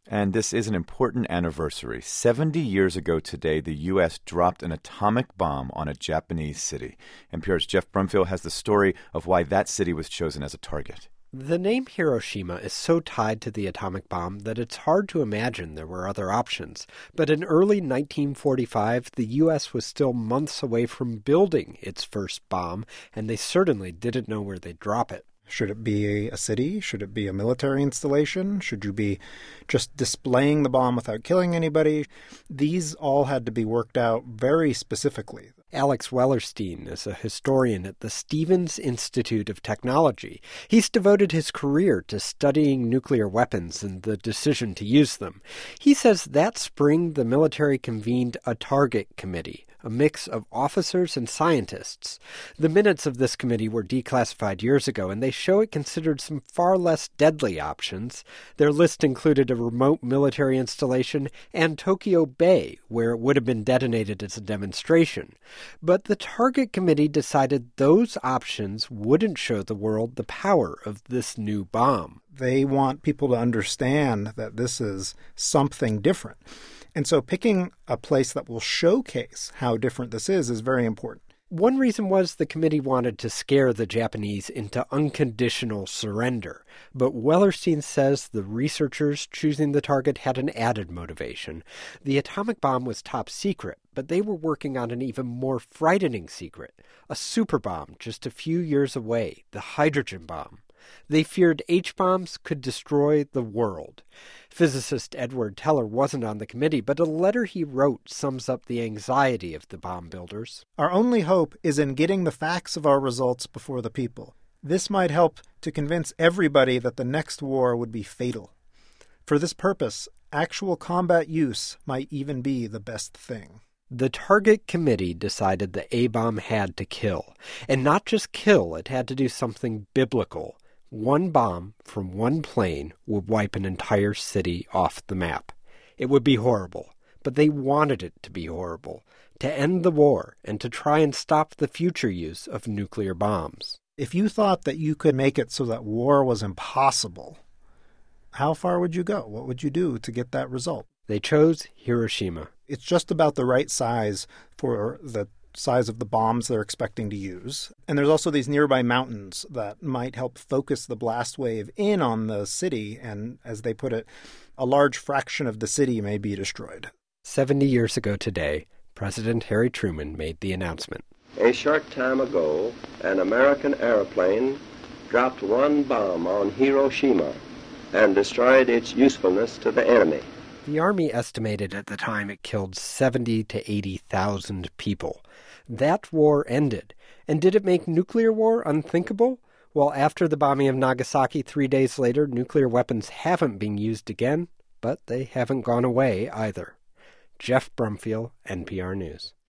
And this is an important anniversary. 70 years ago today, the U.S. dropped an atomic bomb on a Japanese city. NPR's Jeff Brumfiel has the story of why that city was chosen as a target. The name Hiroshima is so tied to the atomic bomb that it's hard to imagine there were other options. But in early 1945, the U.S. was still months away from building its first bomb, and they certainly didn't know where they'd drop it. Should it be a city? Should it be a military installation? Should you be just displaying the bomb without killing anybody? These all had to be worked out very specifically. Alex Wellerstein is a historian at the Stevens Institute of Technology. He's devoted his career to studying nuclear weapons and the decision to use them. He says that spring the military convened a target committee, a mix of officers and scientists. The minutes of this committee were declassified years ago, and they show it considered some far less deadly options. Their list included a remote military installation and Tokyo Bay, where it would have been detonated as a demonstration. But the target committee decided those options wouldn't show the world the power of this new bomb. They want people to understand that this is something different. And so picking a place that will showcase how different this is very important. One reason was the committee wanted to scare the Japanese into unconditional surrender. But Wellerstein says the researchers choosing the target had an added motivation. The atomic bomb was top secret, but they were working on an even more frightening secret, a super bomb just a few years away, the hydrogen bomb. They feared H-bombs could destroy the world. Physicist Edward Teller wasn't on the committee, but a letter he wrote sums up the anxiety of the bomb builders. Our only hope is in getting the facts of our results before the people. This might help to convince everybody that the next war would be fatal. For this purpose, actual combat use might even be the best thing. The target committee decided the A-bomb had to kill. And not just kill, it had to do something biblical. One bomb from one plane would wipe an entire city off the map. It would be horrible, but they wanted it to be horrible, to end the war and to try and stop the future use of nuclear bombs. If you thought that you could make it so that war was impossible, how far would you go? What would you do to get that result? They chose Hiroshima. It's just about the right size for the size of the bombs they're expecting to use. And there's also these nearby mountains that might help focus the blast wave in on the city. And as they put it, a large fraction of the city may be destroyed. 70 years ago today, President Harry Truman made the announcement. A short time ago, an American airplane dropped one bomb on Hiroshima and destroyed its usefulness to the enemy. The Army estimated at the time it killed 70,000 to 80,000 people. That war ended. And did it make nuclear war unthinkable? Well, after the bombing of Nagasaki 3 days later, nuclear weapons haven't been used again, but they haven't gone away either. Jeff Brumfiel, NPR News.